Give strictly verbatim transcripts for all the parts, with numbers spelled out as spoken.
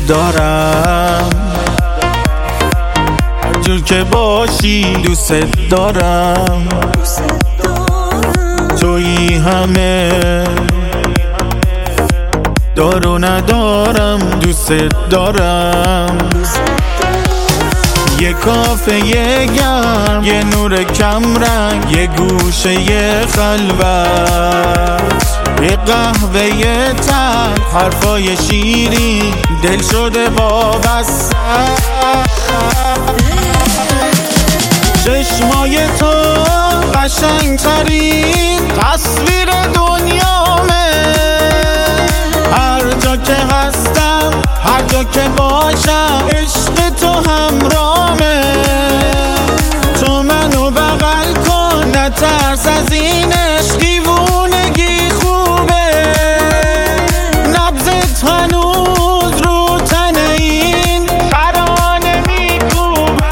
دارم، هر جور که باشی دوست دارم، تویی همه دارو ندارم دوست دارم. یه کافه یه گرم، یه نور کم رنگ، یه گوشه یه خلوت، یه قهوه یه تن، حرفای شیرین، دل شده وابسته. چشمای تو قشنگ ترین تصویر دنیامه، هر جا که هستم، هر جا که باشم، عشق تو همرامه. تو منو بغل کن، نترس از این عشق، دیوونگی خوبه، نبضت هنوز رو تن این ترانه میکوبه.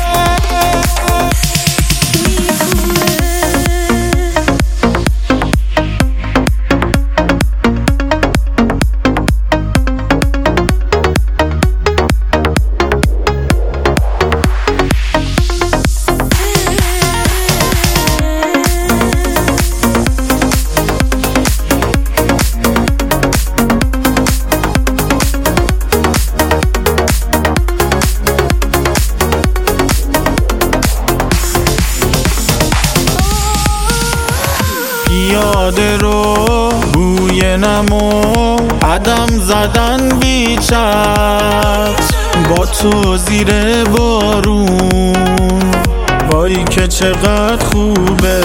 پیاده رو بوی نمو، قدم زدن بی چتر، با تو زیر بارون، وای که چقدر خوبه.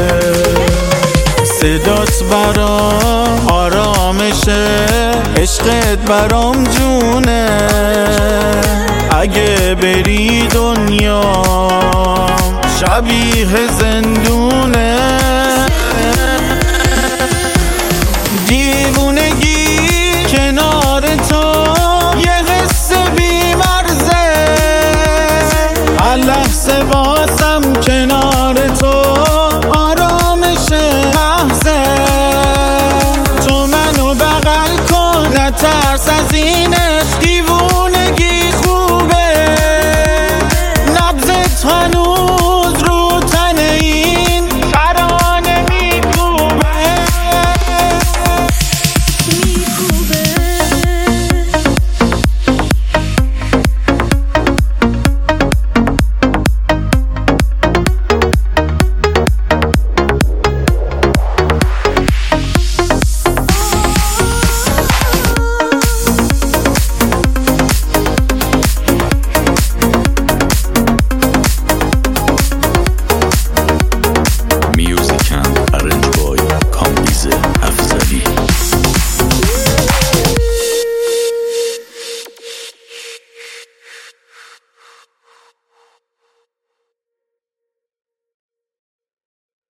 صدات برام آرامشه، عشقت برام جونه، اگه بری دنیا شبیه زندونه.